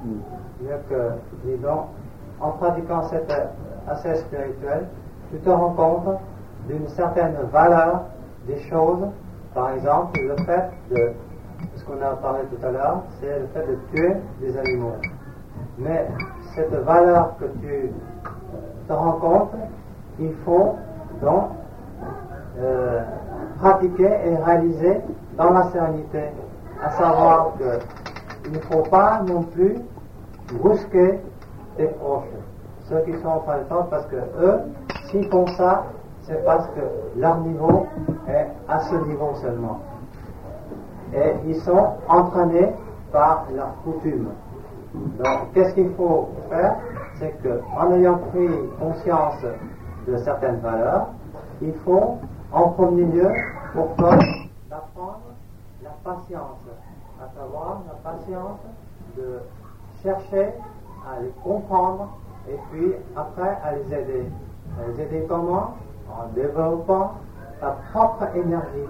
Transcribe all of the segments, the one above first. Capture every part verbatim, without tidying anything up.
Mieux que, dis donc, en pratiquant cet aspect spirituel, tu te rends compte d'une certaine valeur des choses. Par exemple, le fait de, ce qu'on a parlé tout à l'heure, c'est le fait de tuer des animaux. Mais cette valeur que tu te rends compte, il faut donc euh, pratiquer et réaliser dans la sérénité, à savoir qu'il ne faut pas non plus brusquer tes proches, ceux qui sont en train de temps, parce que eux, s'ils font ça, c'est parce que leur niveau est à ce niveau seulement. Et ils sont entraînés par leur coutume. Donc, qu'est-ce qu'il faut faire? C'est qu'en ayant pris conscience de certaines valeurs, il faut, en premier lieu, pour toi, d'apprendre la patience, à savoir la patience de chercher à les comprendre et puis après à les aider. À les aider comment? En développant ta propre énergie.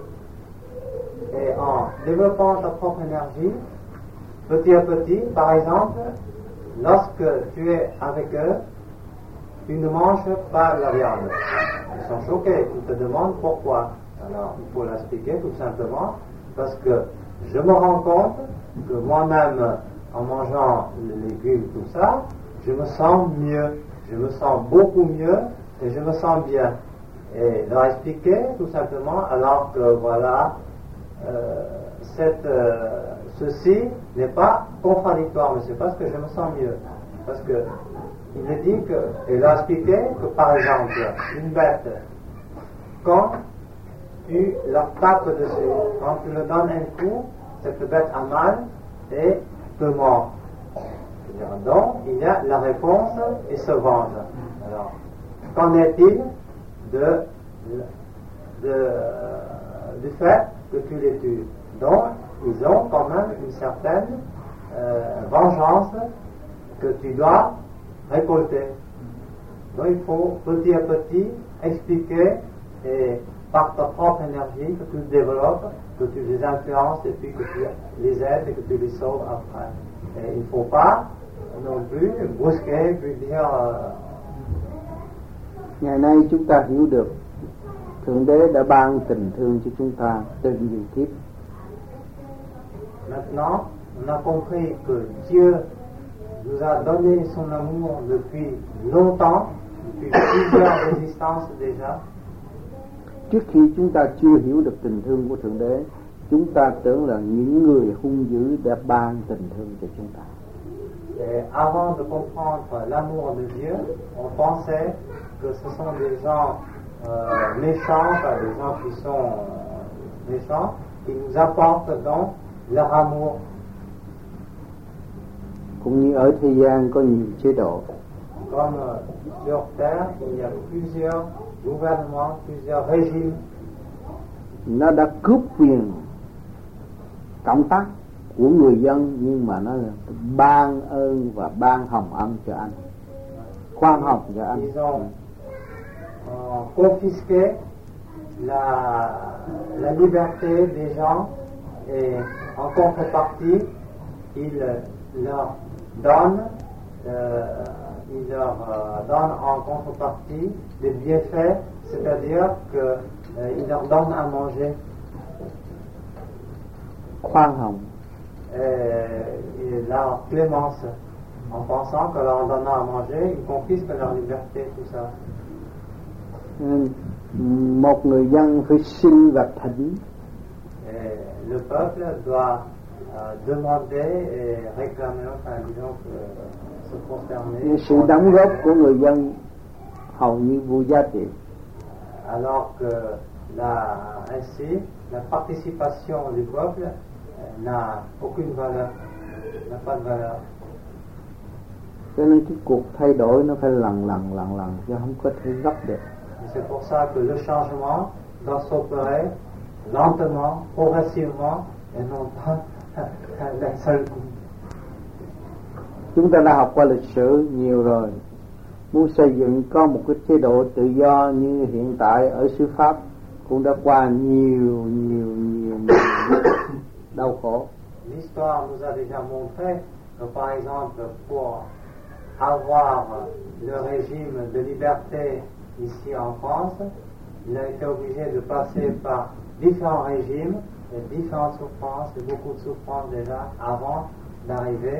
Et en développant ta propre énergie, petit à petit, par exemple, lorsque tu es avec eux, tu ne manges pas la viande. Ils sont choqués, ils te demandent pourquoi. Alors, il faut l'expliquer tout simplement, parce que je me rends compte que moi-même, en mangeant les légumes, tout ça, je me sens mieux, je me sens beaucoup mieux et je me sens bien. Et leur expliquer tout simplement, alors que voilà, euh, cette, euh, ceci n'est pas contradictoire, mais c'est parce que je me sens mieux. Parce que il est dit que, et leur expliquer que par exemple, une bête, quand tu leur tapes dessus, quand tu leur donnes un coup, cette bête a mal et te mord. Donc, il y a la réponse et se venge. Alors, qu'en est-il de, de, du fait que tu les tues? Donc, ils ont quand même une certaine euh, vengeance que tu dois récolter. Donc, il faut petit à petit expliquer et par ta propre énergie que tu développes, que tu les influences et puis que tu les aides et que tu les sauves après. Et il ne faut pas non plus brusquer puis dire euh, ngày nay chúng ta hiểu được Thượng Đế đã ban tình thương cho chúng ta trên nhiều kiếp. Maintenant, on a compris que Dieu nous a donné son amour depuis longtemps, depuis plusieurs existences déjà. Trước khi chúng ta chưa hiểu được tình thương của Thượng Đế, chúng ta tưởng là những người hung dữ đã ban tình thương cho chúng ta. Et avant de comprendre l'amour de Dieu, on pensait que ce sont des gens euh, méchants, enfin, des gens qui sont méchants, qui nous apportent donc leur amour. Cũng như ở thế gian có nhiều chế độ. Comme sur terre, il y a plusieurs gouvernements, plusieurs régimes. Nó đã cướp quyền cộng tác của người dân, nhưng mà nó ban ơn và ban hồng ân cho anh, khoan hồng cho anh. Ils ont euh, confisqué la, la liberté des gens et en contrepartie, ils leur donnent, euh, ils leur euh, donnent en contrepartie des bienfaits, c'est-à-dire qu'ils euh, leur donnent à manger. Khoan hồng. Et, et leur clémence, en pensant que leur donnant à manger, ils confisquent leur liberté, tout ça. Một người dân phải xin và thỉnh. Et le peuple doit euh, demander et réclamer, enfin disons que se prosterner. Sự đóng góp của người dân hầu như vô giá trị. Alors que là, ainsi, la participation du peuple n'a aucune valeur, n'a pas de valeur. Cho nên cái cuộc thay đổi nó phải lần lần lần lần chứ không có thể gấp được. C'est pour ça que le changement doit s'opérer lentement, progressivement et non pas d'un seul coup. Chúng ta đã học qua lịch sử nhiều rồi. Muốn xây dựng có một cái chế độ tự do như hiện tại ở xứ Pháp cũng đã qua nhiều nhiều nhiều, nhiều đau khổ. L'histoire nous a déjà montré Donc, par exemple, pour avoir le régime de liberté ici en France, il a été obligé de passer par différents régimes et différentes souffrances, et beaucoup de souffrances déjà avant d'arriver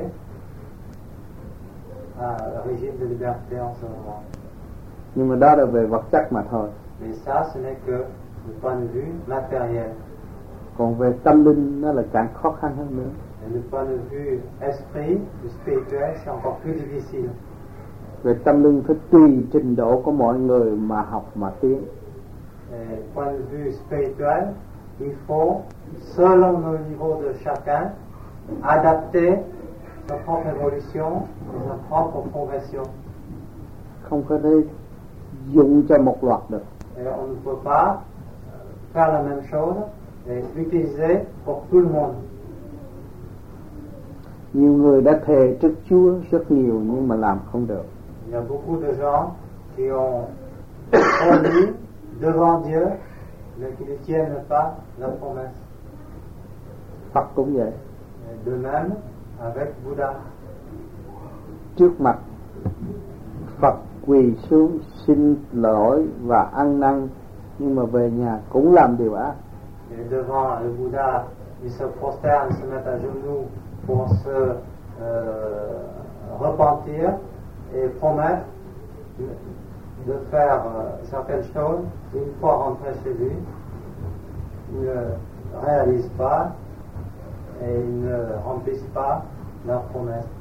à le régime de liberté en ce moment. Nhưng mà đó là về vật chất mà thôi. Mais ça, ce n'est que du point de vue matériel. Còn về tâm linh nó là càng khó khăn hơn nữa. Et du point de vue esprit, du spirituel, c'est encore plus difficile. Về tâm linh phải tùy trình độ của mọi người mà học mà tiến. Et point de vue spirituel, il faut, selon le niveau de chacun, adapter sa propre évolution et sa propre progression. Không có thể dùng cho một loạt được. Et on ne peut pas faire la même chose et l'utiliser pour tout le monde. Nhiều người đã thề trước Chúa rất nhiều nhưng mà làm không được. Il y a beaucoup de gens qui ont promis devant Dieu mais qui ne tiennent pas la promesse. Phật cũng vậy. Et de même avec Bouddha. Trước mặt Phật quỳ xuống xin lỗi và ăn năn, nhưng mà về nhà cũng làm điều ác. Et devant le Bouddha, ils se prosternent, se mettent à genoux pour se euh, repentir et promettre de faire euh, certaines choses. Une fois rentrés chez lui, ils ne réalisent pas et ils ne remplissent pas leurs promesses.